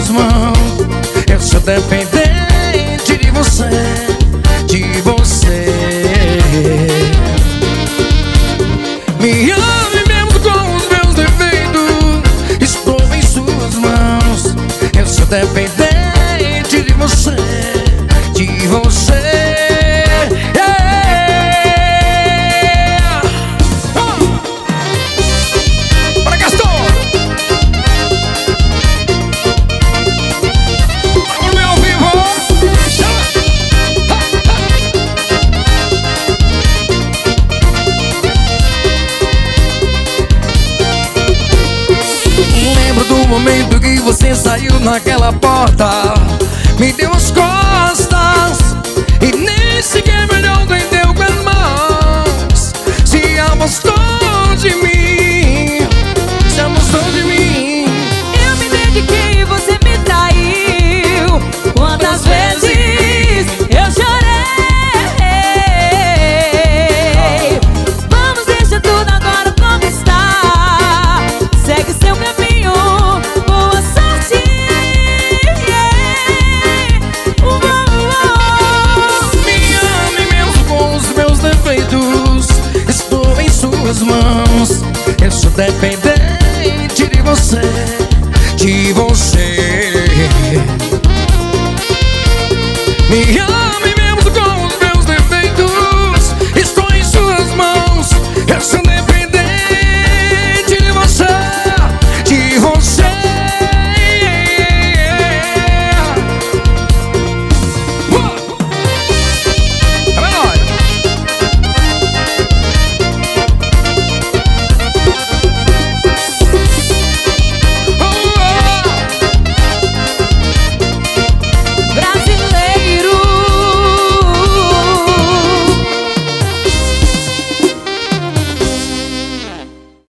suas mãos. Eu sou dependente de você, de você. Me ame mesmo com os meus defeitos. Estou em suas mãos. Eu sou dependente de você, de você. Bora, Gaston! Vamos ver ao vivo! Chama! Lembro do momento que você saiu naquela porta, me deu as costas e nem sequer me olhou, nem deu com as mãos. Se afastou de mim, se afastou de mim. Eu me dediquei e você me traiu. Quantas vezes eu chorei. Vamos deixar tudo agora como está. Segue seu caminho, boa sorte. Me ame mesmo com os meus defeitos. Estou em suas mãos. Eu sou dependente de você, de você. Me ame